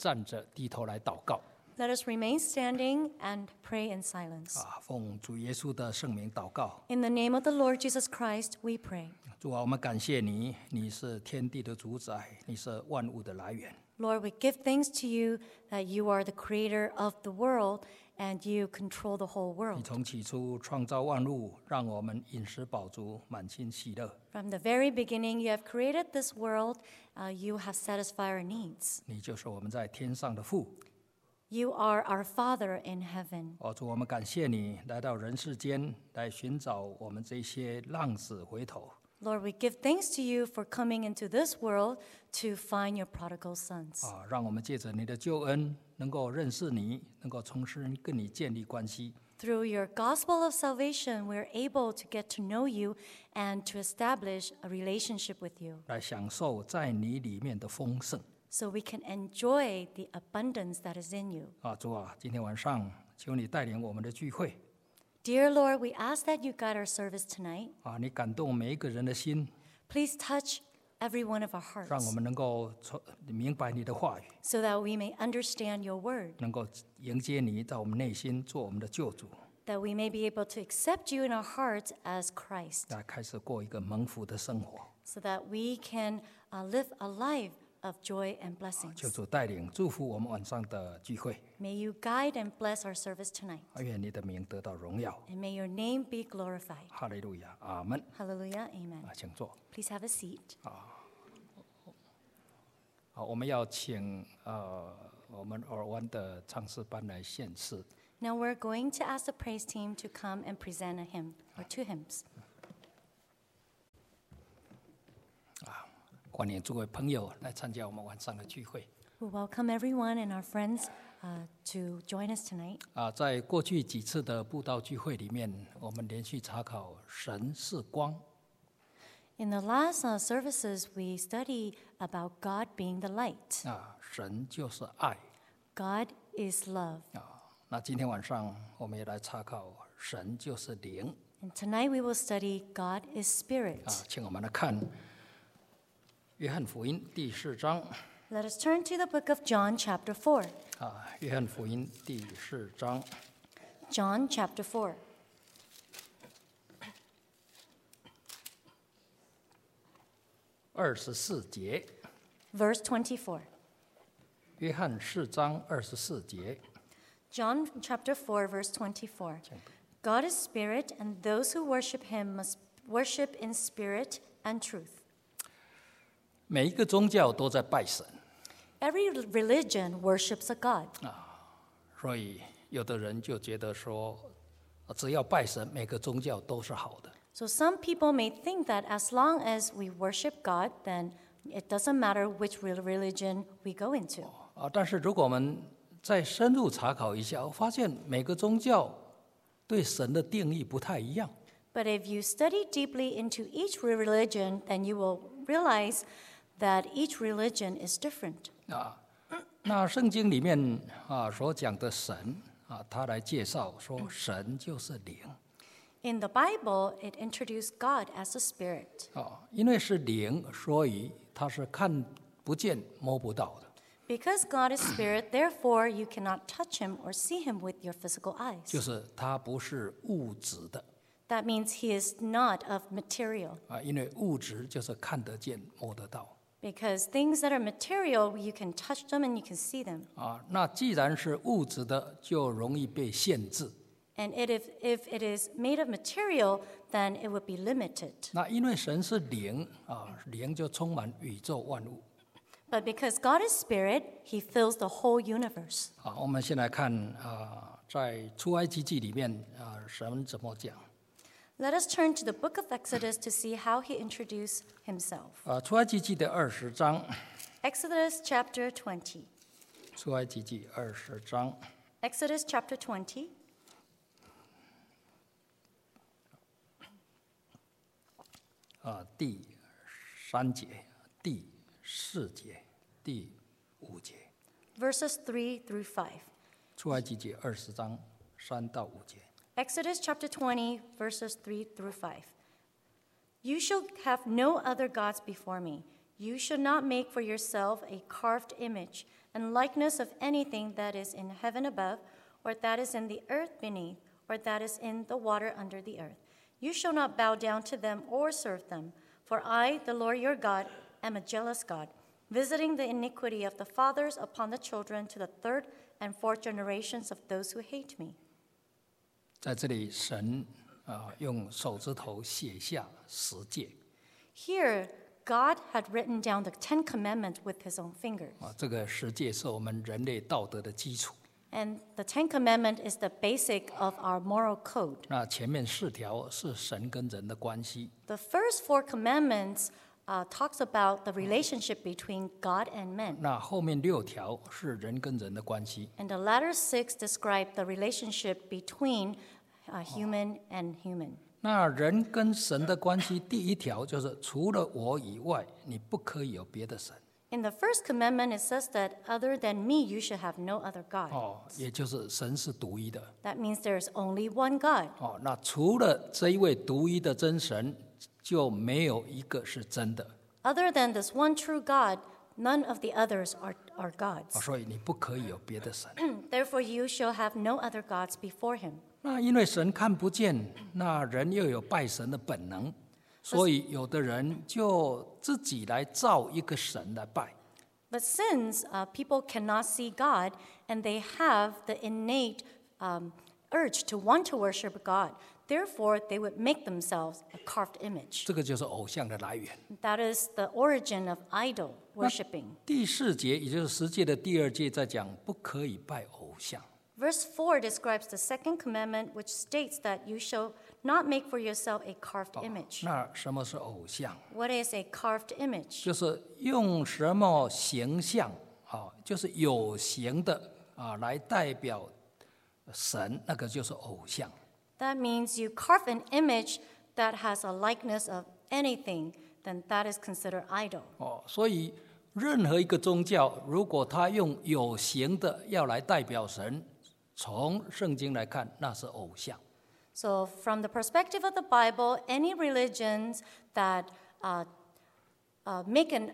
站着低头来祷告。 Let us remain standing and pray in silence. 奉主耶稣的圣名祷告。 In the name of the Lord Jesus Christ, we pray. 主啊，我们感谢你，你是天地的主宰，你是万物的来源。 Lord, we give thanks to you that you are the creator of the world and you control the whole 你 world. 从起初创造万物，让我们饮食饱足，满心喜乐。 From the very beginning, you have created this world. You have satisfied our needs. 你就是我们在天上的父。 You are our Father in heaven. 主，我们感谢你来到人世间，来寻找我们这些浪子回头。 Lord, we give thanks to you for coming into this world to find your prodigal sons. 让我们借着你的救恩，能够认识你，能够重新跟你建立关系。 Through your gospel of salvation, we're able to get to know you and to establish a relationship with you, 来享受在你里面的丰盛。 so we can enjoy the abundance that is in you. 主啊，今天晚上求你带领我们的聚会。 Dear Lord, we ask that you guide our service tonight. 你感动每一个人的心， Please touch every one of our 让我 hearts 们能够明白你的话语， so that we may understand your word, 能够迎接你在我们内心做我们的救主， that we may be able to accept you in our hearts as Christ, 来开始过一个蒙福的生活。 so that we can live a life of joy and blessings. 求主带领祝福我们晚上的聚会， May you guide and bless our service tonight, 愿你的名得到荣耀。 and may your name be glorified. 哈利路亚，阿门。 Hallelujah, amen. 请坐。 Please have a seat. 我们要请我们尔湾的唱诗班来献诗。 Now we're going to ask the praise team to come and present a hymn or two hymns. 欢迎诸位朋友来参加我们晚上的聚会。 We welcome everyone and our friends to join us tonight. 在过去几次的布道聚会里面，我们连续查考神是光。 In the last services, we study about God being the light. 神就是爱。 God is love. 那今天晚上我们也来查考神就是灵。 And tonight we will study God is spirit. 请我们来看约翰福音第4章。 Let us turn to the book of John, chapter 4. 约翰福音第4章。 John, chapter 4. 24节。 Verse 24. 约翰4章24节。 John chapter 4, verse 24. God is spirit, and those who worship him must worship in spirit and truth. 每一个宗教都在拜神， Every religion worships a God. 所以有的人就觉得说，只要拜神，每个宗教都是好的。 So some people may think that as long as we worship God, then it doesn't matter which religion we go into. 但是如果我们再深入查考一下，我发现每个宗教对神的定义不太一样。 But if you study deeply into each religion, then you will realize that each religion is different. 那圣经里面所讲的神他来介绍说，神就是灵。 In the Bible, it introduced God as a spirit. 因为是灵，所以他是看不见、摸不到的。 Because God is spirit, therefore you cannot touch him or see him with your physical eyes. 就是他不是物质的。 That means he is not of material. 因为物质就是看得见、摸得到。 Because things that are material, you can touch them and you can see them. 那既然是物质的，就容易被限制。 And if it is made of material, then it would be limited. 那因为神是灵灵就充满宇宙万物。 But because God is spirit, he fills the whole universe. 我们先来看在出埃及记里面神怎么讲。 Let us turn to the book of Exodus to see how he introduced himself. 出埃及记的20章。 Exodus chapter 20. 出埃及记20章。 Exodus chapter 20. 第3节、第4节、第5节。 Verses 3 through 5. 出埃及记20章3到5节。 Exodus chapter 20, verses 3 through 5. You shall have no other gods before me. You shall not make for yourself a carved image and likeness of anything that is in heaven above, or that is in the earth beneath, or that is in the water under the earth. You shall not bow down to them or serve them. For I, the Lord your God, am a jealous God, visiting the iniquity of the fathers upon the children to the third and fourth generations of those who hate me. 在这里，神用手指头写下10诫。 Here, God had written down the 10 Commandments with his own fingers. 这个10诫是我们人类道德的基础。 And the 10 Commandments is the basic of our moral code. 那前面4条是神跟人的关系， The first 4 commandments talks about the relationship between God and men. 那后面6条是人跟人的关系。 And the latter 6 describe the relationship between human and human. 那人跟神的关系，第1条就是除了我以外，你不可以有别的神。 In the first commandment, it says that other than me, you should have no other God. 也就是神是独一的。 That means there is only one God. 那除了这一位独一的真神，就没有一个是真的。 Other than this one true God, none of the others are gods. 所以你不可以有别的神。 Therefore, you shall have no other gods before him. 那因为神看不见，那人又有拜神的本能，所以有的人就自己来造一个神来拜。 But since people cannot see God and they have the innate urge to want to worship God, therefore they would make themselves a carved image. 这个就是偶像的来源。 That is the origin of idol worshiping. 第4节，也就是10诫的第2诫，在讲不可以拜偶像。 Verse 4 describes the second commandment, which states that you shall not make for yourself a carved image. 那什么是偶像？ What is a carved image? 就是用什么形象就是有形的来代表神，那个就是偶像。 That means you carve an image that has a likeness of anything, then that is considered idol. 所以任何一个宗教，如果他用有形的要来代表神，从圣经来看，那是偶像。 So, from the perspective of the Bible, any religions that make an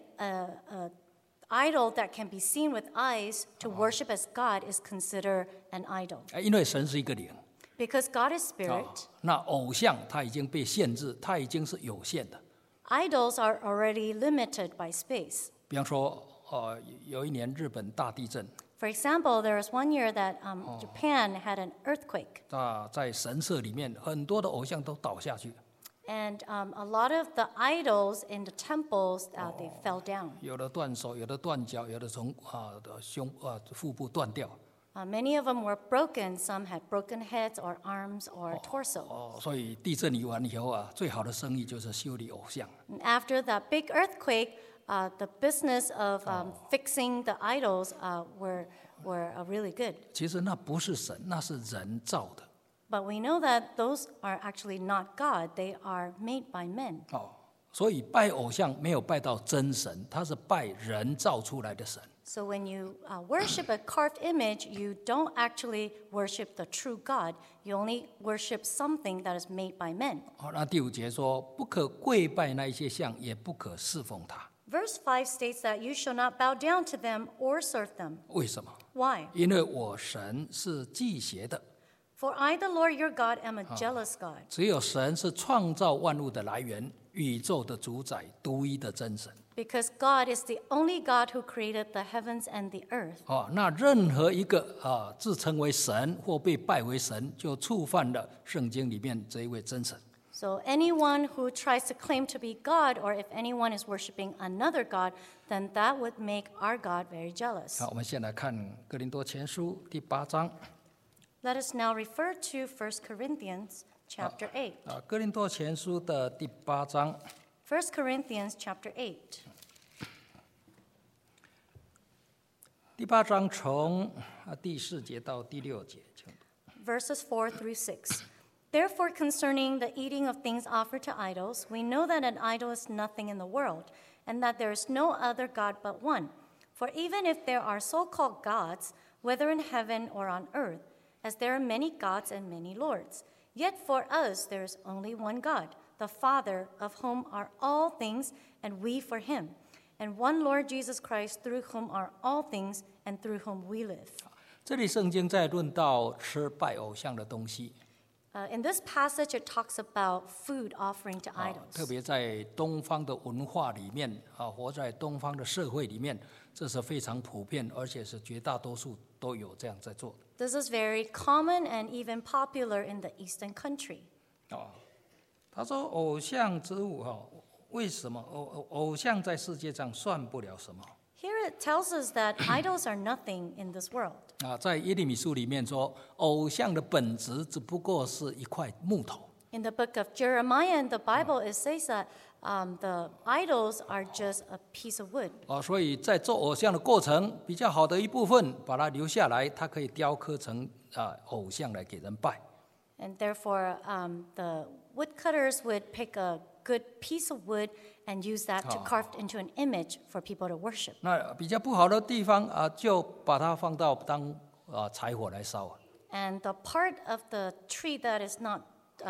idol that can be seen with eyes to worship as God is considered an idol. 因为神是一个灵， Because God is spirit, 那偶像它已经被限制，它已经是有限的。 idols are already limited by space. 比方说，有一年日本大地震， For example, there was one year that Japan had an earthquake, 在神社里面，很多的偶像都倒下去， and a lot of the idols in the temples, they fell down. 有的断手，有的断脚，有的从腹部断掉。 Many of them were broken. Some had broken heads or arms or torso. 所以地震完以后最好的生意就是修理偶像。 And after that big earthquake, the business of fixing the idols were really good. 其实那不是神，那是人造的。 But we know that those are actually not God. They are made by men. 所以拜偶像没有拜到真神，他是拜人造出来的神。 So when you worship a carved image, you don't actually worship the true God. You only worship something that is made by men. 那第5节说，不可跪拜那一些像，也不可侍奉他。 Verse 5 states that you shall not bow down to them or serve them. 为什么？ Why? 因为我神是忌邪的， For I, the Lord your God, am a jealous God. 只有神是创造万物的来源，宇宙的主宰，独一的真神。 Because God is the only God who created the heavens and the earth. 那任何一个自称为神或被拜为神，就触犯了圣经里面这一位真神。 So anyone who tries to claim to be God, or if anyone is worshiping another God, then that would make our God very jealous. 好，我们先来看哥林多前书第8章。 Let us now refer to 1 Corinthians chapter 8. 哥林多前书的第8章。 1 Corinthians chapter 8. 第8章从第4节到第6节。 Verses 4 through 6. Therefore, concerning the eating of things offered to idols, we know that an idol is nothing in the world, and that there is no other God but one. For even if there are so-called gods, whether in heaven or on earth, as there are many gods and many lords, yet for us there is only one God, the Father, of whom are all things, and we for him. and one Lord Jesus Christ, through whom are all things, and through whom we live. 这里圣经在论到吃拜偶像的东西， In this passage, it talks about food offering to 特 idols. 别在东方的文化里面活在东方的社会里面，这是非常普遍，而且是绝大多数都有这样在做的。 This is very common and even popular in the Eastern country. 他说偶像之物为什么偶像在世界上算不了什么？ Here it tells us that idols are nothing in this world. 在耶利米书里面说，偶像的本质只不过是一块木头。 In the book of Jeremiah in the Bible, it says that the idols are just a piece of wood. 所以在做偶像的过程，比较好的一部分把它留下来，它可以雕刻成偶像来给人拜。 And therefore, the woodcutters would pick a good piece of wood and use that to carve into an image for people to worship. 那比较不好的地方就把它放到当柴火来烧。 And the part of the tree that is not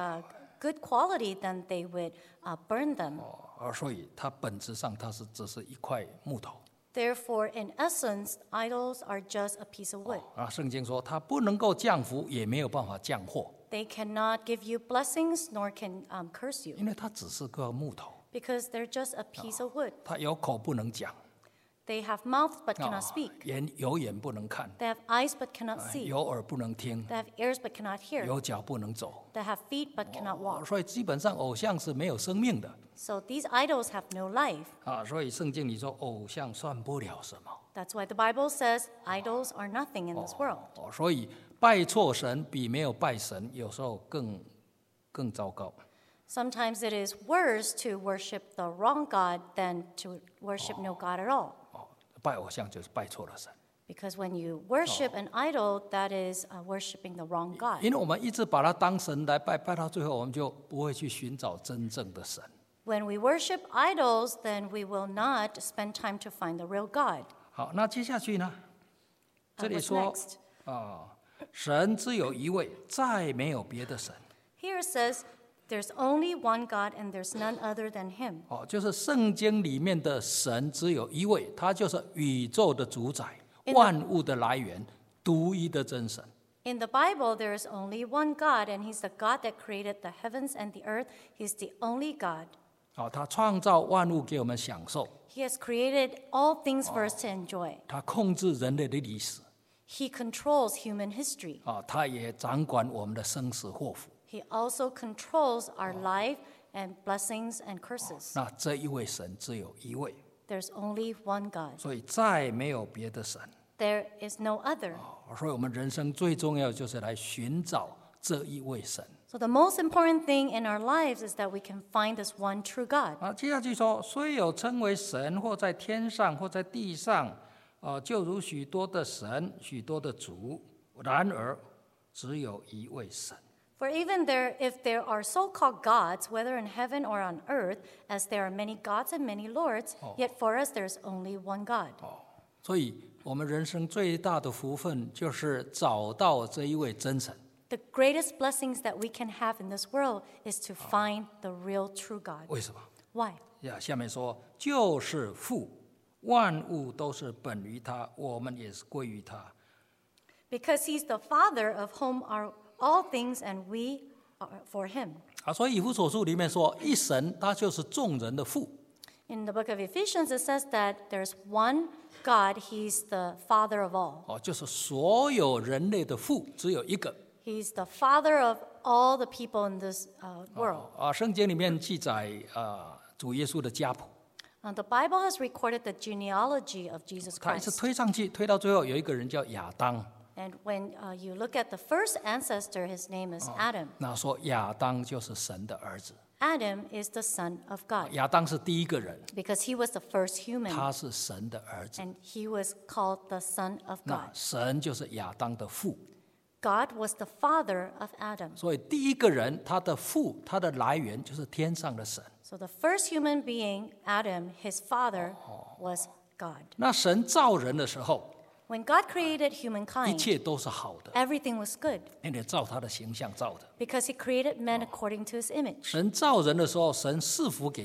good quality, then they would burn them. 所以它本质上它是只是一块木头。 Therefore, in essence, idols are just a piece of wood. 圣经说它不能够降福，也没有办法降祸， They cannot give you blessings, nor can curse you, 因为它只是个木头， because they're just a piece of wood. 它有口不能讲， They have mouth but cannot speak. 有眼不能看， They have eyes but cannot see. 有耳不能听， They have ears but cannot hear. 有脚不能走。 They have feet but cannot walk. 所以基本上偶像是没有生命的。 So these idols have no life. 所以圣经里说偶像算不了什么。 That's why the Bible says idols are nothing in this world. 所以拜错神比没有拜神有时候更糟糕。 Sometimes it is worse to worship the wrong God than to worship no God at all. 拜偶像就是拜错了神， Because when you worship an idol, that is worshiping the wrong God. 因为我们一直把它当神来拜，拜到最后我们就不会去寻找真正的神。 When we worship idols, then we will not spend time to find the real God. 好，那接下去呢？这里 What's 说 next? 神只有一位，再没有别的神。 Here it says, there's only one God and there's none other than him. 就是圣经里面的神只有一位，他就是宇宙的主宰，万物的来源，独一的真神。 In the Bible, there is only one God, and he's the God that created the heavens and the earth. He's the only God. 他创造万物给我们享受， He has created all things for us to enjoy. 他控制人类的历史， He controls human history. 他也掌管我们的生死祸福。 He also controls our life and blessings and curses. 那这一位神只有一位， There's only one God. 所以再没有别的神。 There is no other. 所以我们人生最重要就是来寻找这一位神。 So the most important thing in our lives is that we can find this one true God. 接下去说，虽有称为神，或在天上，或在地上，就如许多的神、许多的主，然而只有一位神。 For even if there are so-called gods, whether in heaven or on earth, as there are many gods and many lords, yet for us there's only one God. 所以我们人生最大的福分就是找到这一位真神。 The greatest blessings that we can have in this world is to find the real true God. 为什么？ Why? 下面说，就是父，万物都是本于他，我们也是归于他。 Because he's the Father of whom are all things, and we are for him. 所以以弗所书里面说，一神他就是众人的父。 In the book of Ephesians, it says that there's one God, he's the Father of all. 就是所有人类的父只有一个。 He's the Father of all the people in this world. 圣经里面记载主耶稣的家谱， The Bible has recorded the genealogy of Jesus 他一直 Christ. 推上去，推到最后有一个人叫亚当。 And when you look at the first ancestor, his name is Adam. 那说亚当就是神的儿子， Adam is the son of God 亚当是第一个人， because he was the first human 他是神的儿子。 and he was called the son of 那 God. 神就是亚当的父， God was the father of Adam. 所以第一个人他的父，他的来源就是天上的神。 So the first human being, Adam, his father, was God. 那神造人的时候， When God created 一 humankind, 切都是好的， everything was good 因为照他的形象造的。 because he created men according to his image. 神造人的时候，神赐福给他，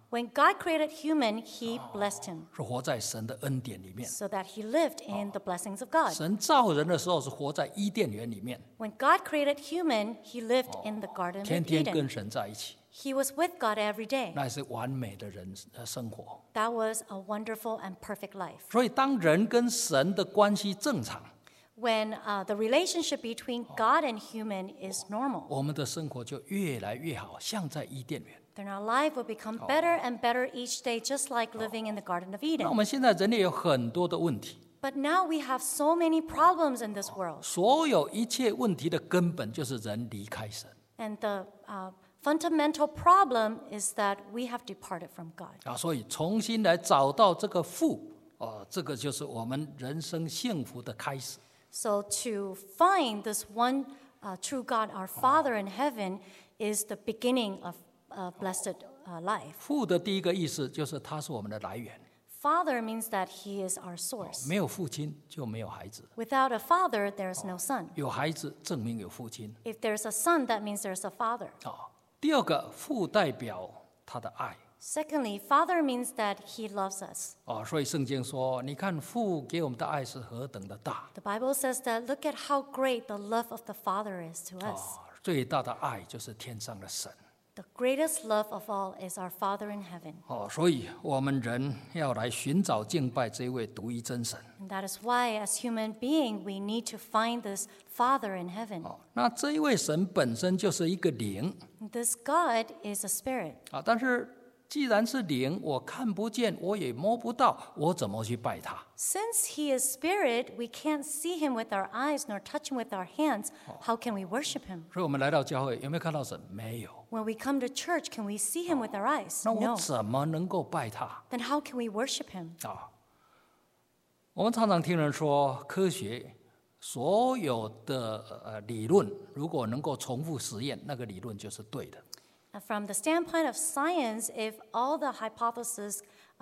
When God created human, he blessed him 是活在神的恩典里面。 so that he lived in the blessings of God. 神造人的时候是活在伊甸园里面， When God created human, he lived in the Garden 天 of 天 Eden. 跟神在一起， He was with God every day. 那也是完美的生活。 That was a wonderful and perfect life. 所以，当人跟神的关系正常， When the relationship between God and human is normal, 我们的生活就越来越好，像在伊甸园。 then our life will become better and better each day, just like living in the Garden of 那 Eden. 我们现在人类有很多的问题， But now we have so many problems in this world. 所有一切问题的根本就是人离开神 And the fundamental problem is that we have departed from God. 啊，所以重新来找到这个父，这个就是我们人生幸福的开始。 So to find this one true God, our Father in heaven, is the beginning of blessed life. 父的第一个意思就是他是我们的来源， Father means that he is our source. 没有父亲就没有孩子， Without a father, there is no son. 有孩子证明有父亲 If there's a son, that means there's a father. 啊。第二个，父代表他的爱 Secondly, Father means that he loves us. 啊，所以圣经说，你看父给我们的爱是何等的大 The Bible says that look at how great the love of the Father is to us. 啊，最大的爱就是天上的神 The greatest love of all is our Father in heaven. 哦，所以我们人要来寻找敬拜这位独一真神 And that is why, as human being, we need to find this Father in heaven. 哦。那这一位神本身就是一个灵 This God is a spirit. 啊，但是既然是灵，我看不见，我也摸不到，我怎么去拜他？ Since he is spirit, we can't see him with our eyes nor touch him with our hands. How can we worship him? 所以我们来到教会，有没有看到神？没有。 When we come to church, can we see him with our eyes? 那我 No. 怎么能够拜他 Then how can we worship him? 啊？我们常常听人说，科学所有的理论，如果能够重复实验，那个理论就是对的。 From the standpoint of science, if all the hypotheses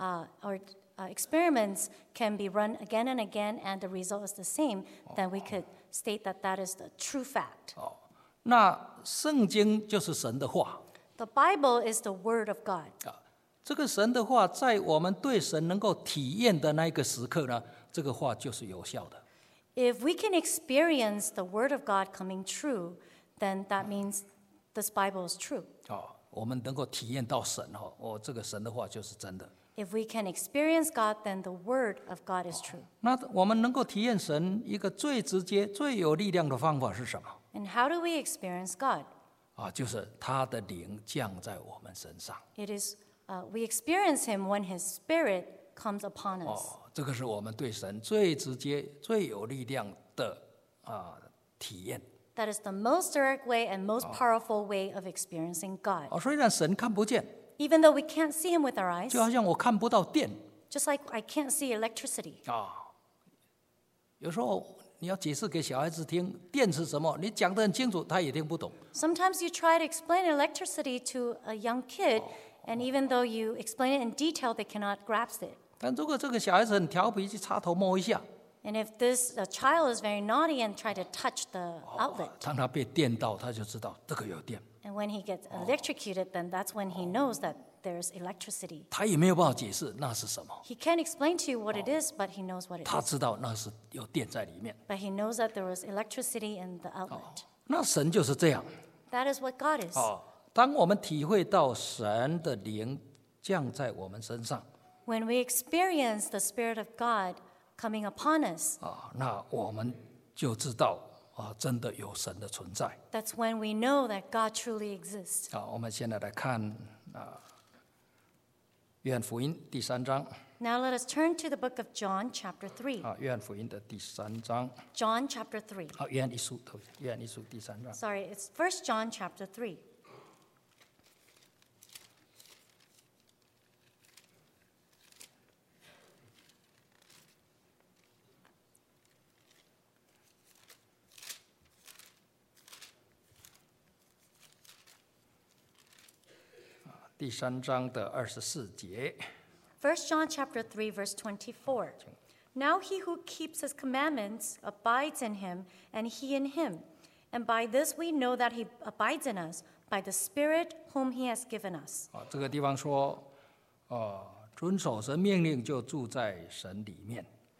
or experiments can be run again and again and the result is the same, then we could state that that is the true fact. 那圣经就是神的话 The Bible is the Word of God. 啊，这个神的话，在我们对神能够体验的那一个时刻呢，这个话就是有效的。 If we can experience the Word of God coming true, then that means this Bible is true. 我们能够体验到神这个神的话就是真的。 If we can experience God, then the Word of God is true. 那我们能够体验神一个最直接、最有力量的方法是什么？ And how do we experience God? 就是他的灵降在我们身上。 It is we experience Him when His Spirit comes upon us. 这个是我们对神最直接、最有力量的体验。 That is the most direct way and most powerful way of experiencing God. 虽然神看不见， Even though we can't see Him with our eyes, 就好像我看不到电 just like I can't see electricity. 有时候你要解释给小孩子听电是什么，你讲得很清楚，他也听不懂。 Sometimes you try to explain electricity to a young kid, and even though you explain it in detail, they cannot grasp it. 但如果这个小孩子很调皮，去插头摸一下， And if this child is very naughty and try to touch the outlet, 当他被电到，他就知道这个有电。 and when he gets electrocuted, then that's when he knows that there's electricity. 他也没有办法解释那是什么， He can't explain to you what it is, but he knows what it 他 is. 知道那是有电在里面。 But he knows that there was electricity in the outlet. 那神就是这样。 That is what God is. 当我们体会到神的灵降在我们身上 When we experience the Spirit of God coming upon us, 那我们就知道真的有神的存在。 that's when we know that God truly exists. 我们现在来看约翰福音第3章 Now let us turn to the book of John, chapter 3. 约翰福音的第3章 John, chapter 3. 约翰一书第3章 Sorry, it's 1 John, chapter 3. 第3章的24节。 1 John chapter 3, verse 24. Now he who keeps his commandments abides in him, and he in him. And by this we know that he abides in us, by the Spirit whom he has given us. 这个地方说， 遵守神命令就住在神里面。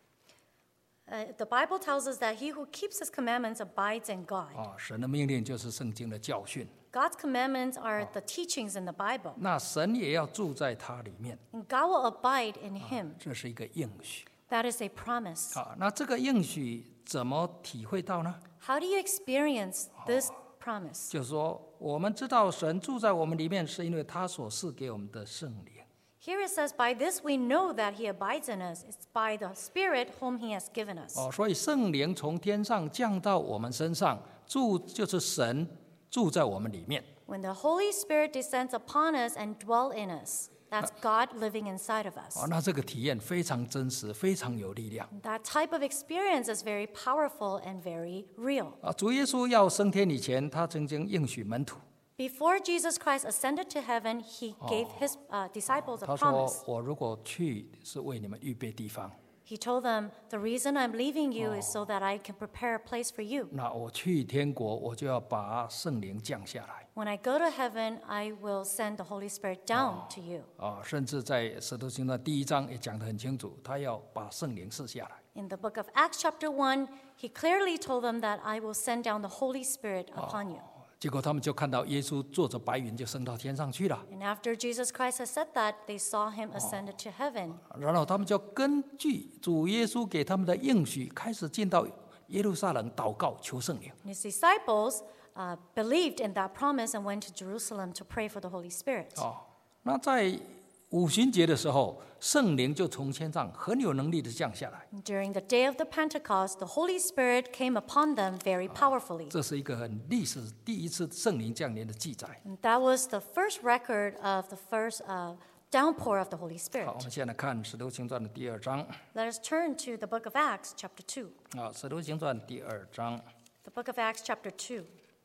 The Bible tells us that he who keeps his commandments abides in God. 神的命令就是圣经的教训， God's commandments are the teachings in the Bible. 那神也要住在他里面， And God will abide in him. 这是一个应许。 That is a promise. 那这个应许怎么体会到呢？ How do you experience this promise? 就是说，我们知道神住在我们里面，是因为他所赐给我们的圣灵。 Here it says, by this we know that he abides in us. It's by the Spirit whom he has given us. 所以圣灵从天上降到我们身上，住就是神住在我们里面。 When the Holy Spirit descends upon us and dwells in us, that's God living inside of us. 那这个体验非常真实，非常有力量。 That type of experience is very powerful and very real. 主耶稣要升天以前，他曾经应许门徒， Before Jesus Christ ascended to heaven, he gave his disciples a 他说 promise.：“ 我如果去，是为你们预备地方。 He told them, the reason I'm leaving you is so that I can prepare a place for you. 那我去天国，我就要把圣灵降下来。 When I go to heaven, I will send the Holy Spirit down to you. 甚至在使徒行传第1章也讲得很清楚，他要把圣灵赐下来。 In the book of Acts chapter 1, he clearly told them that I will send down the Holy Spirit upon you. 结果他们就看到耶稣坐着白云就升到天上去了。 And after Jesus Christ had said that, they saw him ascended to heaven. 然后他们就根据主耶稣给他们的应许，开始进到耶路撒冷祷告求圣灵。 And his disciples believed in that promise and went to Jerusalem to pray for the Holy Spirit. 那在五旬节的时候，圣灵就从天上很有能力的降下来。 During the day of the Pentecost, the Holy Spirit came upon them very powerfully. 这是一个很历史第一次圣灵降临的记载。 And that was the first record of the first downpour of the Holy 好，我 Spirit. 们现在看《使徒行传》的第2章。 Let us turn to the book of Acts, chapter 2. 《使徒行传》第2章 The book of Acts, chapter 2.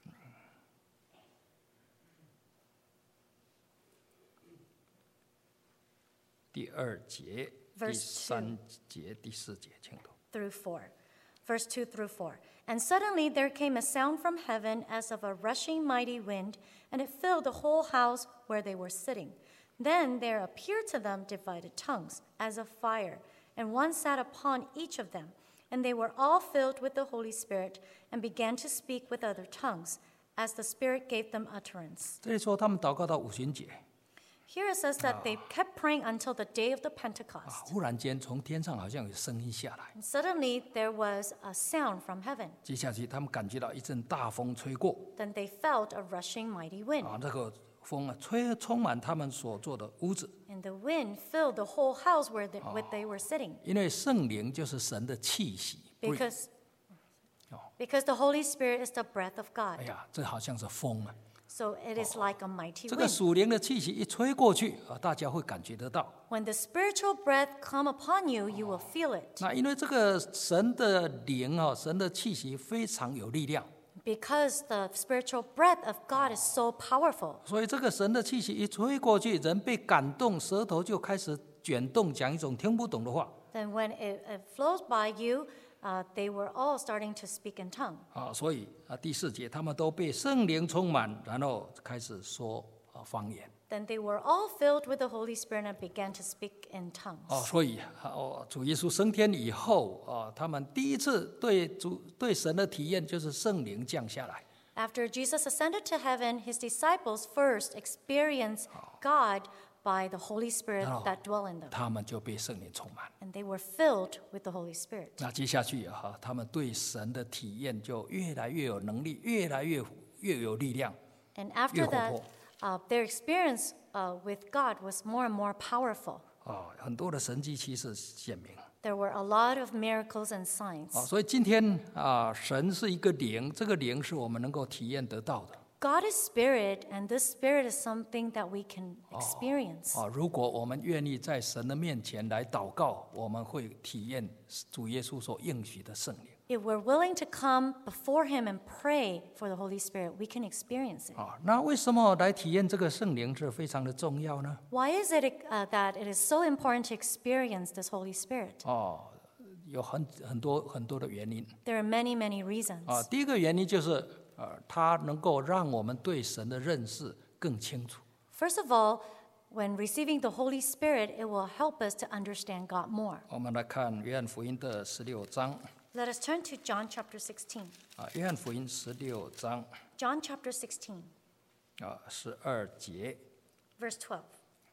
第2节、第 Verse 3节、第4节，请读。 through 4. Verse 2 through 4. And suddenly there came a sound from heaven as of a rushing mighty wind, and it filled the whole house where they were sitting. Then there appeared to them divided tongues, as of fire, and one sat upon each of them. And they were all filled with the Holy Spirit, and began to speak with other tongues, as the Spirit gave them utterance. 这里说他们祷告到五旬节， Here it says that they kept praying until the day of the Pentecost. 忽然间从天上好像有声音下来， And suddenly there was a sound from heaven. 接下去他们感觉到一阵大风吹过， Then they felt a rushing mighty wind. 这个风吹充满他们所坐的屋子， And the wind filled the whole house where they were sitting. 因为圣灵就是神的气息。 Because the Holy Spirit is the breath of God. 哎呀，这好像是风啊！ So it is like a mighty 这个 wind. 属灵的气息一吹过去，大家会感觉得到。 When the spiritual breath come upon you, you will feel it. 那因为这个神的灵神的气息非常有力量， Because the spiritual breath of God is so powerful. 所以这个神的气息一吹过去，人被感动，舌头就开始卷动，讲一种听不懂的话。 Then when it flows by you, they were all starting to speak in tongue. 所以第4节他们都被圣灵充满，然后开始说方言。 Then they were all filled with the Holy Spirit and began to speak in tongues. 所以主耶稣升天以后他们第一次对神的体验就是圣灵降下来。 After Jesus ascended to heaven, his disciples first experienced God by the Holy Spirit that dwell in them. 他们就被圣灵充满。 And they were filled with the Holy Spirit. 那接下去他们对神的体验就越来越有能力，越来越有力量。 And after that, their experience with God was more and more powerful. 很多的神迹奇事显明。 There were a lot of miracles and signs. 所以今天神是一个灵，这个灵是我们能够体验得到的。 God is spirit, and this spirit is something that we can experience. 如果我们愿意在神的面前来祷告，我们会体验主耶稣所应许的圣灵。 If we're willing to come before him and pray for the Holy Spirit, we can experience it. 那为什么来体验这个圣灵是非常的重要呢？ Why is it that it is so important to experience this Holy Spirit? 有很多的原因。 There are many, many reasons. 第一个原因就是它能够让我们对神的认识更清楚。 First of all, when receiving the Holy Spirit, it will help us to understand God more. 我们来看约翰福音的16章 Let us turn to John chapter 16. 约翰福音16章 John chapter 16, 12节 verse 12.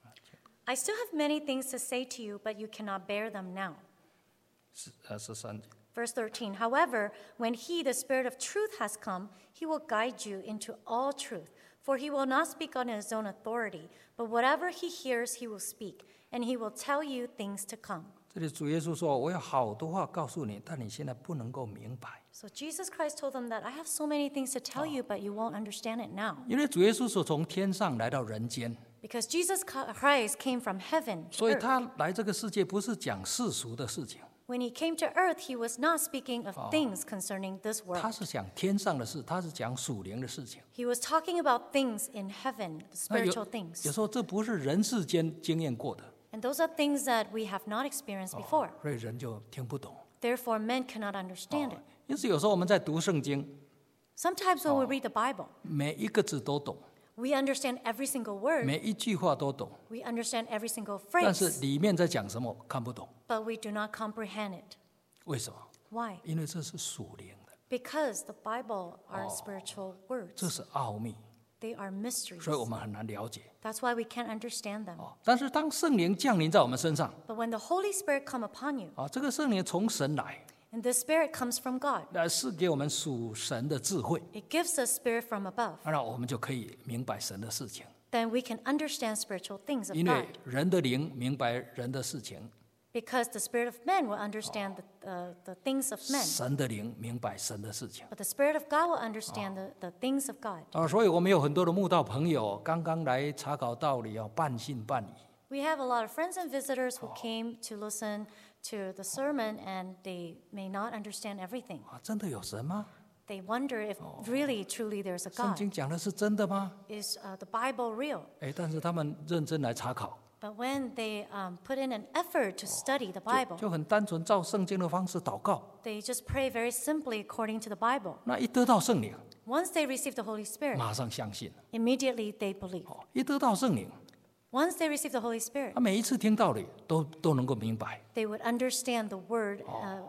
I still have many things to say to you, but you cannot bear them now. 13节 Verse 13. However, when he, the Spirit of truth, has come, he will guide you into all truth. For he will not speak on his own authority, but whatever he hears, he will speak, and he will tell you things to come. 这里主耶稣说：“我有好多话告诉你，但你现在不能够明白。 So Jesus Christ told them that I have so many things to tell you, but you won't understand it now. 因为主耶稣是从天上来到人间， Because Jesus Christ came from heaven to 所以 earth. 他来这个世界不是讲世俗的事情， When he came to earth, he was not speaking of things concerning this 他 world. 是讲天上的事，他是讲属灵的事情。 He was talking about things in heaven, 那 spiritual 有 things. 时候这不是人世间经验过的， And those are things that we have not experienced before. 所以人就听不懂。 Therefore, men cannot understand it. 因此有时候我们在读圣经， Sometimes when we read the Bible, 每一个字都懂， we understand every single word, 每一句话都懂， we understand every single 但是 phrase, 里面在讲什么看不懂。 but we do not comprehend it. 为什么？ Why? 因为这是属灵的， Because the Bible are spiritual 这 words. 是奥秘， They are mysteries. 所以我们很难了解。 That's why we can't understand them. 但是当圣灵降临在我们身上， But when the Holy Spirit come upon you, 这个圣灵从神来， and the Spirit comes from God, 来赐给我们属神的智慧， it gives us Spirit from above. 那我们就可以明白神的事情。 Then we can understand spiritual things of 因为 God. 人的灵明白人的事情， Because the Spirit of men will understand the things of men. 神的灵明白神的事情。 But the Spirit of God will understand the things of God. 所以我们有很多的慕道朋友刚刚来查考道理，半信半疑。 We have a lot of friends and visitors who came to listen to the sermon, and they may not understand everything. 真的有神吗？ They wonder if really, truly there's a 圣 God. 经讲的是真的吗？ Is the Bible real? 但是他们认真来查考， But when they put in an effort to study the Bible, 就很单纯照圣经的方式祷告。 they just pray very simply according to the Bible. 那一得到圣灵， Once they receive the Holy Spirit, 马上相信。 immediately they believe. 一得到圣灵， Once they receive the Holy Spirit, 他每一次听道理都能够明白。 they would understand the word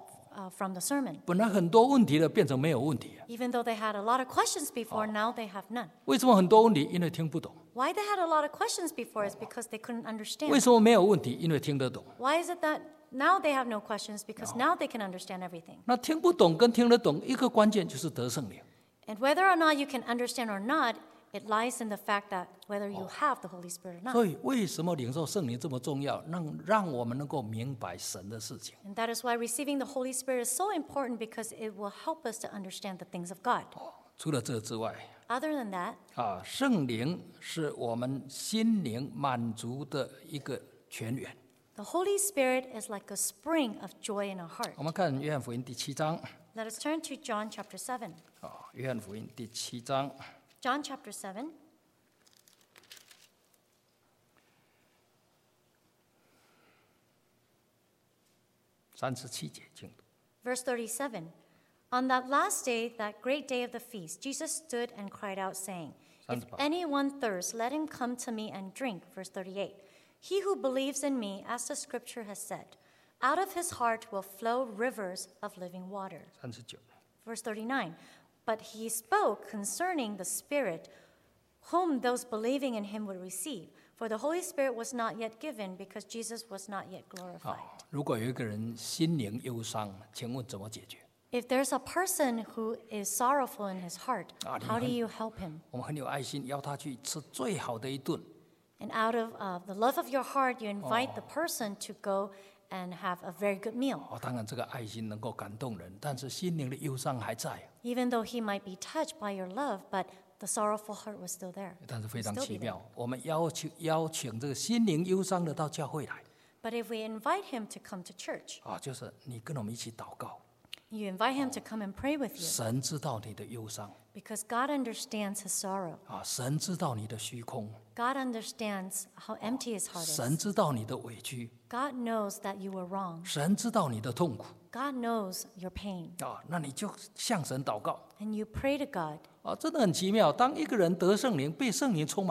from the sermon. 本来很多问题的变成没有问题， Even though they had a lot of questions before, now they have none. 为什么很多问题？因为听不懂。 Why they had a lot of questions before is because they couldn't 为 understand. 什么没有问题？因为听得懂。 Why is it that now they have no questions? Because now they can understand everything. 那听不懂跟听得懂，一个关键就是得圣灵。 And whether or not you can understand or not, it lies in the fact that whether you have the Holy Spirit or not. 所以为什么领受圣灵这么重要？让我们能够明白神的事情。 And that is why receiving the Holy Spirit is so important, because it will help us to understand the things of God. 除了这之外， Other than that, 圣灵是我们心灵满足的一个泉源。 the Holy Spirit is like a spring of joy in our heart. 我们看约翰福音第7章， Let us turn to John chapter 7. 约翰福音第7章 John chapter 7, 37节，请读。 verse 37. On that last day, that great day of the feast, Jesus stood and cried out, saying, If 38. anyone thirsts, let him come to me and drink. Verse 38. He who believes in me, as the scripture has said, out of his heart will flow rivers of living water. 39。 Verse 39. But he spoke concerning the Spirit, whom those believing in him would receive. For the Holy Spirit was not yet given, because Jesus was not yet glorified. 如果有一个人心灵忧伤，请问怎么解决？ If there's a person who is sorrowful in his heart, how do you help him? 我们很有爱心，邀他去吃最好的一顿。 And out of the love of your heart, you invite the person to go and have a very good meal. 当然这个爱心能够感动人，但是心灵的忧伤还在。 Even though he might be touched by your love, but the sorrowful heart was still there. 但是非 Will 常 still 奇 be there. 妙，我们邀请这个心灵忧伤的到教会来， But if we invite him to come to church, 就是你跟我们一起祷告， you invite him to come and pray with you, 神知道你的忧伤， because God understands his sorrow. 神知道你的虚空， God understands how empty his heart 神 is. 知道你的委屈， God knows that you were wrong. 神知道你的痛苦。 God knows your pain. 那你就向神祷告。 And you pray to God. 真的很奇妙。当一个人得圣灵，被圣灵充满，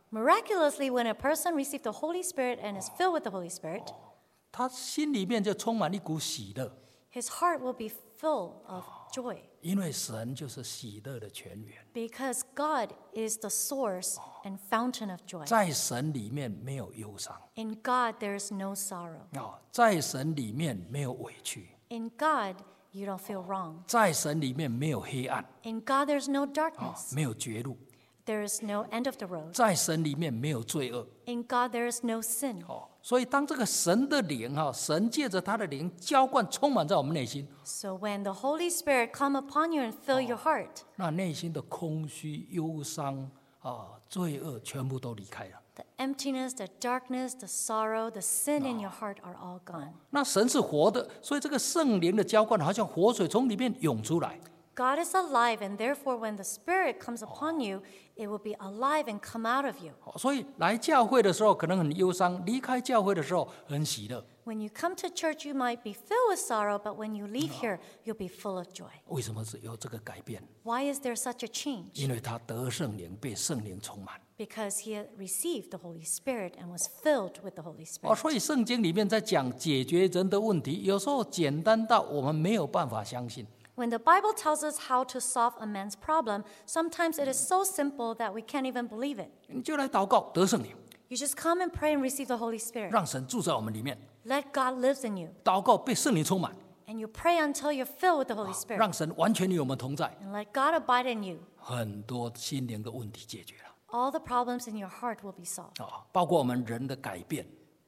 Miraculously, when a person received the Holy Spirit and is filled with the Holy Spirit, 他心里面就充满一股喜乐， his heart will be full of joy 因为神就是喜乐的泉源， because God is the source and fountain of joy. 在神里面没有忧伤， In God, there is no sorrow. 在神里面没有委屈， In God, you don't feel wrong. 在神里面没有黑暗， In God, there's no darkness. 没有绝路， There is no end of the road. 在神里面没有罪恶。 In God, there is no sin. 所以当这个神的灵神借着他的灵浇灌充满在我们内心， So when the Holy Spirit come upon you and fill your heart, 那内心的空虚、忧伤罪恶全部都离开了。 the emptiness, the darkness, the sorrow, the sin in your heart are all gone. 那神是活的，所以这个圣灵的浇灌好像活水从里面涌出来。 God is alive, and therefore when the Spirit comes upon you, it will be alive and come out of you. 所以来教会的时候可能很忧伤，离开教会的时候很喜乐。 When you come to church, you might be filled with sorrow, but when you leave here, you'll be full of joy. 为什么是有这个改变？ Why is there such a change? 因为他得圣灵，被圣灵充满。 Because he had received the Holy Spirit and was filled with the Holy Spirit. 所以圣经里面在讲解决人的问题，有时候简单到我们没有办法相信。 When the Bible tells us how to solve a man's problem, sometimes it is so simple that we can't even believe it. 你就来祷告得圣灵， You just come and pray and receive the Holy Spirit. 让神住在我们里面。 Let God live in you. 祷告被圣灵充满， And you pray until you're filled with the Holy Spirit. 让神完全与我们同在， And let God abide in you. 很多心灵的问题解决了。 All the problems in your heart will be solved, 包括我们人的改变。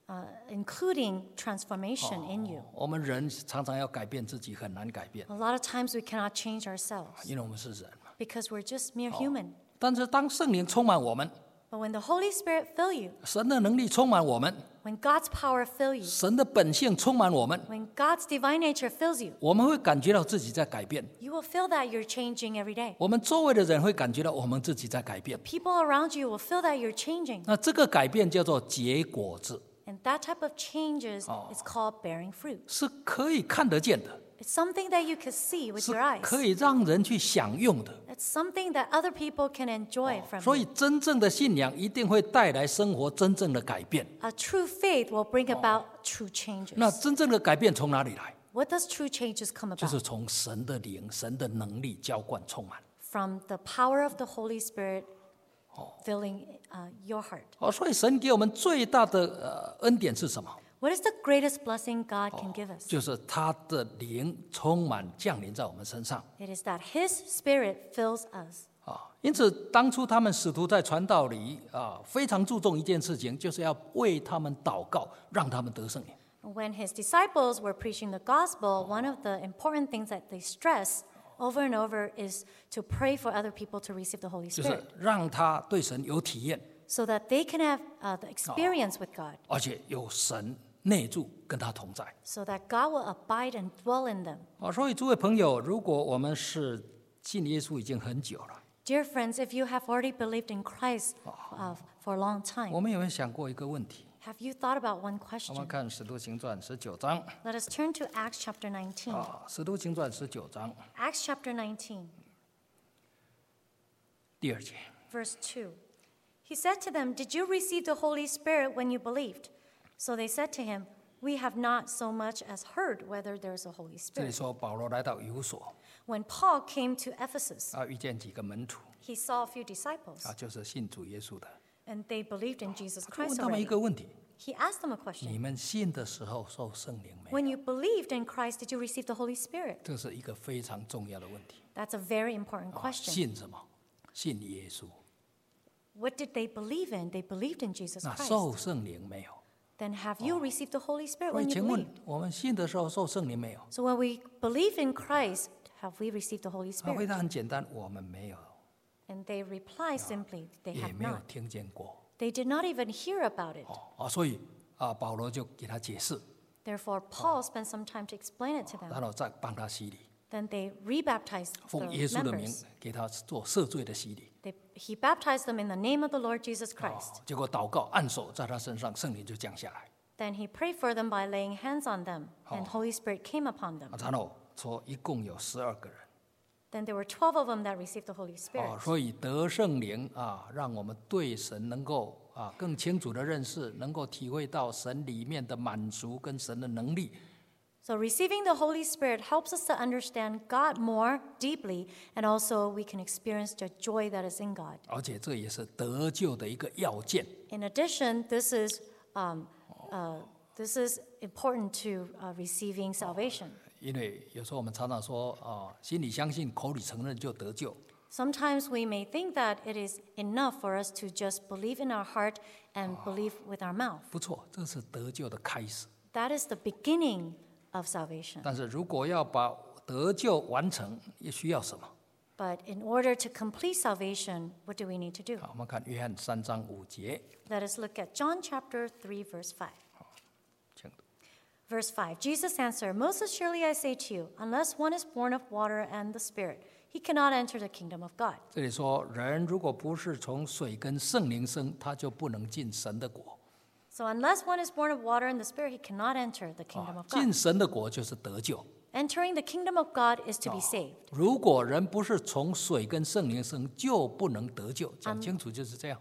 including transformation in you. 我们人常常要改变自己，很难改变， A lot of times we cannot change ourselves 因为我们是人嘛。 because we're just mere human. 但是当圣灵充满我们， But when the Holy Spirit fill you, 神的能力充满我们， when God's power fill you, 神的本性充满我们， when God's divine nature fills you, 我们会感觉到自己在改变。 you will feel that you're changing every day. 我们周围的人会感觉到我们自己在改变。 People around you will feel that you're changing. 那这个改变叫做结果子， And that type of changes is called bearing fruit. 是可以看得见的， It's something that you can see with 是 your eyes. 可以让人去享用的。 It's something that other people can enjoy from 所以 you. 真正的信仰一定会带来生活真正的改变。 A true faith will bring about true changes. 那真正的改变从哪里来？ What does true changes come 就 about? 是从神的灵、神的能力浇灌充满。 From the power of the Holy Spirit filling your heart. 所以神给我们最大的恩典是什么？ What is the greatest blessing God can give us? 就是他的灵充满降临在我们身上。 It is that His Spirit fills us. 因此当初他们使徒在传道里非常注重一件事情，就是要为他们祷告，让他们得圣灵。 When His disciples were preaching the gospel, one of the important things that they stress over and over is to pray for other people to receive the Holy 就是 Spirit 让他对神有体验， so that they can have the experience with God, 而且有神内住跟他同在。 so that God will abide and dwell in them. 所以诸位朋友，如果我们是信耶稣已经很久了， Dear friends, if you have already believed in Christ for a long 我 time, 们有没有想过一个问题？ have you thought about one 我们 question? 看《使徒行传》19章 Let us turn to Acts chapter 19. 使徒行传》19章 Acts chapter 19, 第2节。 verse 2. He said to them, "Did you receive the Holy Spirit when you believed?" So they said to him, "We have not so much as heard whether there's a Holy 这里 Spirit." 说保罗来到以弗所 When Paul came to Ephesus, 遇见几个门徒 he saw a few disciples, 就是信主耶稣的， and they believed in Jesus 就问 Christ 他们一 already. 个问题： He asked them a 你 question. 们信的时候受圣灵没有？ When you believed in Christ, did you receive the Holy Spirit? 这是一个非常重要的问题。 That's a very important question. 信什么？信耶稣。 What did they believe in? They believed in Jesus 那 Christ. 受圣灵没有？ Then have you received the Holy Spirit 所以 when you 请问 believed? 我们信的时候受圣灵没有？ So when we believe in Christ, have we received the Holy 回 Spirit? 答很简单，我们没有， And they reply simply, they 也 have 没有 not. 听见过。 They did not even hear about it. 所以保罗就给他解释， Therefore, Paul spent some time to explain it to 然 them. 后再帮他洗礼， Then they rebaptized 奉 the 耶稣的名 members. 给他做赦罪的洗礼。 He baptized them in the name of the Lord Jesus Christ. 结果祷告按手在他身上，圣灵就降下来。 Then he prayed for them by laying hands on them, and Holy Spirit came upon them. 然后说一共有12个人， Then there were 12 of them that received the Holy Spirit. 所以得圣灵让我们对神能够更清楚的认识，能够体会到神里面的满足跟神的能力。 So receiving the Holy Spirit helps us to understand God more deeply, and also we can experience the joy that is in God. 而且这也是得救的一个要件。 In addition, this is important to receiving salvation. 因为有时候我们常常说心里相信，口里承认就得救。 Sometimes we may think that it is enough for us to just believe in our heart and believe with our mouth. 不错，这是得救的开始。 That is the beginning of salvation. 但是如果要把得救完成，也需要什么？ But in order to complete salvation, what do we need to do? 我们看约翰3章5节， Let us look at John chapter 3, verse 5. 请读。 Verse 5, Jesus answered, Most assuredly I say to you, unless one is born of water and the Spirit, he cannot enter the kingdom of God. 这里说，人如果不是从水跟圣灵生，他就不能进神的国。 So unless one is born of water and the Spirit, he cannot enter the kingdom of 进 God. 神的国就是得救。 Entering the kingdom of God is to be saved. 如果人不是从水跟圣灵生，就不能得救。讲清楚就是这样。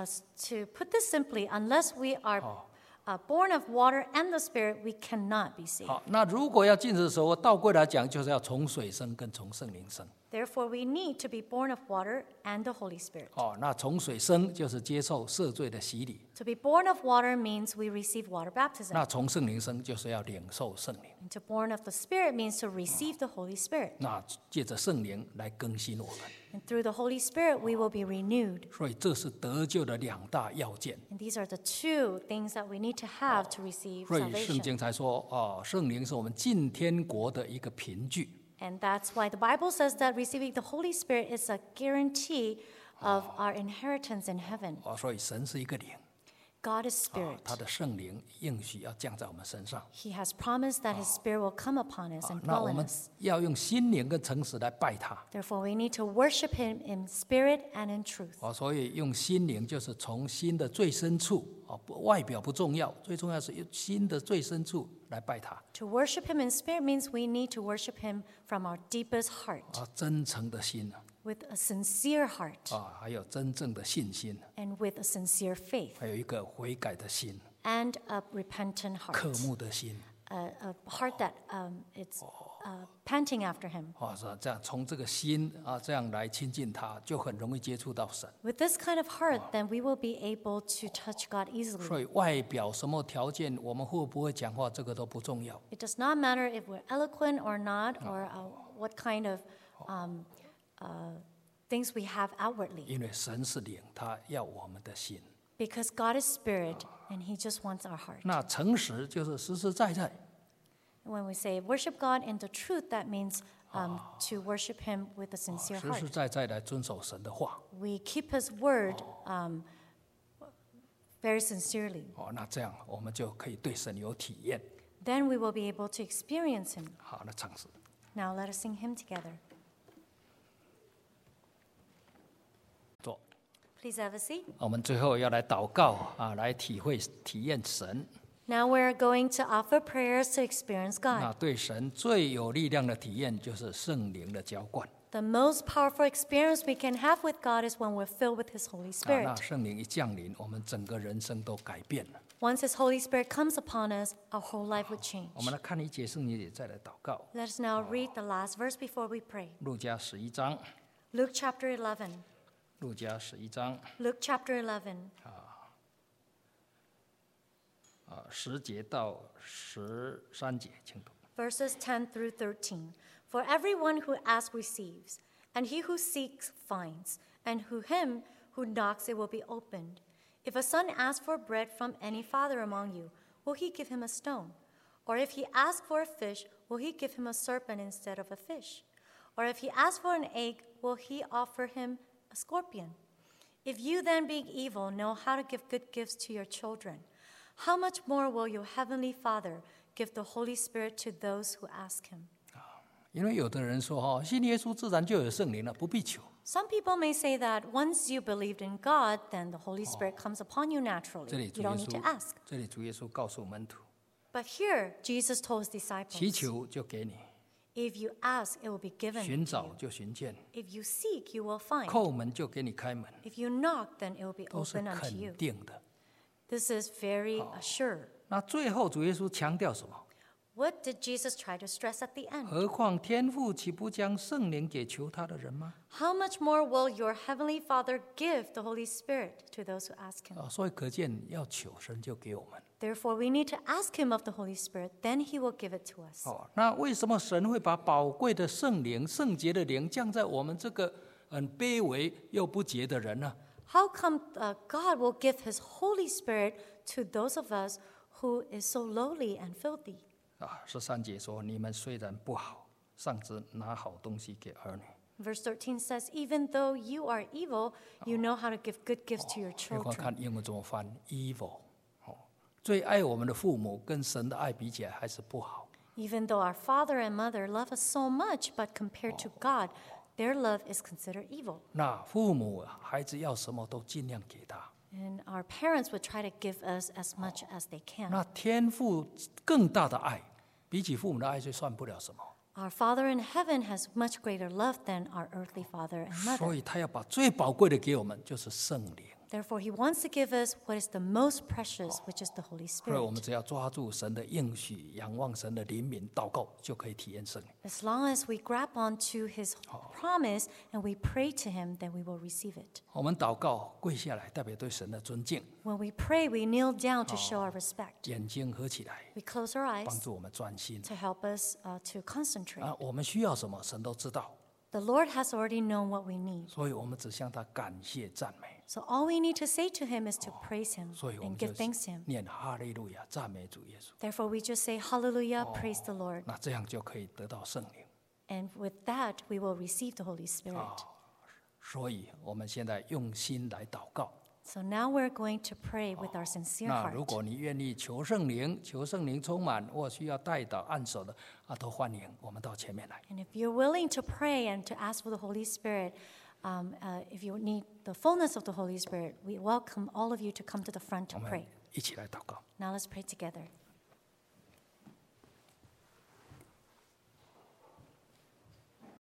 To put this simply, unless we are born of water and the Spirit, we cannot be saved. 好，那如果要进的时候，倒过来讲，就是要从水生跟从圣灵生。 Therefore, we need to be born of water and the Holy Spirit. 那从水生就是接受赦罪的洗礼， To be born of water means we receive water baptism. 那从圣灵生就是要领受圣灵， And to born of the Spirit means to receive the Holy Spirit. 那借着圣灵来更新我们。 And through the Holy Spirit, we will be renewed. 所以这是得救的2大要件。 And these are the two things that we need to have to receive 所以圣 salvation. 经才说，圣灵是我们进天国的一个凭据。 And that's why the Bible says that receiving the Holy Spirit is a guarantee of our inheritance in heaven. 所以神是一个灵， God is Spirit. 他的圣灵应许要降在我们身上。 He has promised that His Spirit will come upon us and 那 dwell 我 in 们 us. 要用心灵跟诚实来拜他。 Therefore, we need to worship Him in spirit and in truth. 所以用心灵就是从心的最深处，外表不重要，最重要是用心的最深处来拜他。 To worship Him in spirit means we need to worship Him from our deepest heart, 真诚的心 with a sincere heart 还有真正的信心， and with a sincere faith, 还有一个悔改的心， and a repentant 渴 heart, 慕的心。 a heart that it's panting after Him. 是这样，从这个心这样来亲近他，就很容易接触到神。 With this kind of heart, then we will be able to touch God easily. 所以外表什么条件，我们会不会讲话，这个都不重要。 It does not matter if we're eloquent or not, or what kind of things we have outwardly. 因为神是灵，他要我们的心。 Because God is spirit, and He just wants our heart. 那诚实就是实实在在。 When we say worship God in the truth, that means to worship Him with a sincere 实 heart. 实在在来遵守神的话。 We keep His word very sincerely. 那这样我们就可以对神有体验。 Then we will be able to experience Him. 好，那尝试。 Now let us sing hymn together. 坐。 Please have a seat. 我们最后要来祷告来体验神。 Now we're going to offer prayers to experience 那 God. 对神最有力量的体验就是圣灵的浇灌。 The most powerful experience we can have with God is when we're filled with His Holy 那 Spirit. 圣灵一降临，我们整个人生都改变了。 Once His Holy Spirit comes upon us, our whole life would change. 我们来看一节圣经，再来祷告。 Let us now read the last verse before we pray. 路加11章， Luke chapter 11. 路加11章 Luke chapter 11, 10节到13节，请读。 verses 10 through 13. For everyone who asks receives, and he who seeks finds, and him who knocks it will be opened. If a son asks for bread from any father among you, will he give him a stone? Or if he asks for a fish, will he give him a serpent instead of a fish? Or if he asks for an egg, will he offer him a scorpion? If you then, being evil, know how to give good gifts to your children, how much more will your heavenly Father give the Holy Spirit to those who ask him? 因为有的人说信耶稣自然就有圣灵了，不必求。 Some people may say that once you believed in God, then the Holy Spirit comes upon you 这 naturally. 里 You 主耶 don't need to 稣 ask. 这里主耶稣告诉门徒， But here, Jesus told his 祈 disciples, 求就给你， If you ask, it will be given 寻 to 找 you. 就寻见， If you seek, you will find. 叩门就给你开门， If you knock, then it will be 都是 open unto you. 肯定的。 This is very assured. 那最后主耶稣强调什么？ What did Jesus try to stress at the end? 何况天父岂不将圣灵给求他的人吗？ How much more will your heavenly Father give the Holy Spirit to those who ask him? 所以可见要求神就给我们。 Therefore, we need to ask him of the Holy Spirit, then he will give it to us. 那为什么神会把宝贵的圣灵、圣洁的灵降在我们这个很卑微又不洁的人呢？ How come God will give his Holy Spirit to those of us who is so lowly and filthy? 13节说：“你们虽然不好，尚知拿好东西给儿女。” Verse 13 says, even though you are evil, you know how to give good gifts to your 别光 children. 看英文怎么翻 evil，最爱我们的父母跟神的爱比起来还是不好。 Even though our father and mother love us so much, but compared to God, their love is considered evil. 那父母孩子要什么都尽量给他， And our parents would try to give us as much as they can. 那天父更大的爱，比起父母的爱就算不了什么。 Our Father in heaven has much greater love than our earthly father and 所 mother. 以他要把最宝贵的给我们，就是圣灵。 Therefore, he wants to give us what is the most precious, which is the Holy 所以我们 Spirit. 只要抓住神的应许，仰望神的怜悯，祷告，就可以体验圣灵。 As long as we grab onto his promise and we pray to him, then we will receive it. 我们祷告跪下来，代表对神的尊敬， When we pray, we kneel down to show our respect. 眼睛合起来， We close our 帮 eyes 助我们专心。 to help us to concentrate. 我们需要什么，神都知道， The Lord has already known what we need. 所以我们只向他感谢赞美。 So all we need to say to him is to praise him 所以我 and 们就 give thanks to him. 念哈利路亚，赞美主耶稣。 Therefore, we just say, Hallelujah, praise the Lord. 那这样就可以得到圣灵。 And with that, we will receive the Holy Spirit. 所以我们现在用心来祷告。 So now we're going to pray with our sincere 那如 heart. 果你愿意求圣灵、求圣灵充满，或需要代祷按手的，都欢迎我们到前面来。 And if you're willing to pray and to ask for the Holy Spirit, if you need the fullness of the Holy Spirit, we welcome all of you to come to the front to 我们 pray. 一起来祷告。 Now let's pray together.